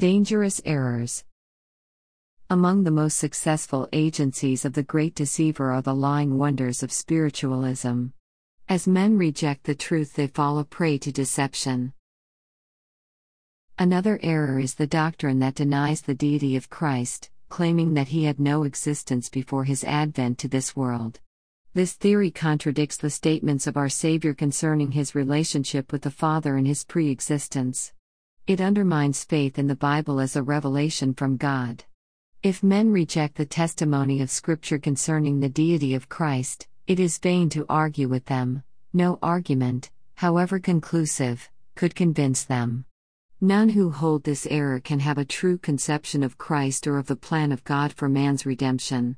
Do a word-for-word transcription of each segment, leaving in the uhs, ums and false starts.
Dangerous errors. Among the most successful agencies of the great deceiver are the lying wonders of spiritualism. As men reject the truth, they fall a prey to deception. Another error is the doctrine that denies the deity of Christ, claiming that he had no existence before his advent to this world. This theory contradicts the statements of our Savior concerning his relationship with the Father and his pre-existence. It undermines faith in the Bible as a revelation from God. If men reject the testimony of Scripture concerning the deity of Christ, it is vain to argue with them. No argument, however conclusive, could convince them. None who hold this error can have a true conception of Christ or of the plan of God for man's redemption.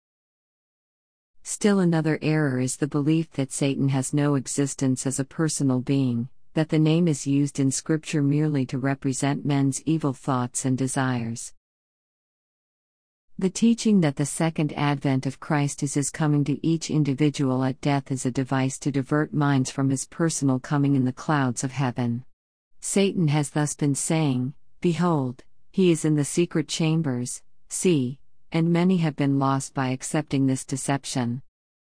Still another error is the belief that Satan has no existence as a personal being, that the name is used in Scripture merely to represent men's evil thoughts and desires. The teaching that the second advent of Christ is his coming to each individual at death is a device to divert minds from his personal coming in the clouds of heaven. Satan has thus been saying, "Behold, he is in the secret chambers, see," and many have been lost by accepting this deception.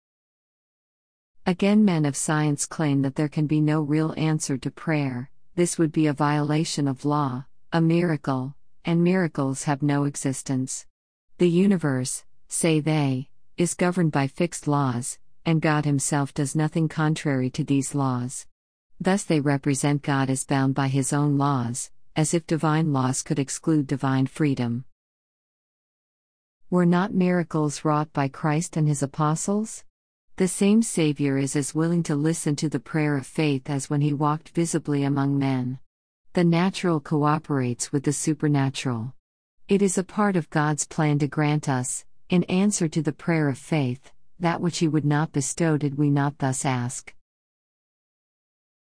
Again, men of science claim that there can be no real answer to prayer. This would be a violation of law, a miracle, and miracles have no existence. The universe, say they, is governed by fixed laws, and God himself does nothing contrary to these laws. Thus they represent God as bound by his own laws, as if divine laws could exclude divine freedom. Were not miracles wrought by Christ and his apostles? The same Savior is as willing to listen to the prayer of faith as when he walked visibly among men. The natural cooperates with the supernatural. It is a part of God's plan to grant us, in answer to the prayer of faith, that which he would not bestow did we not thus ask.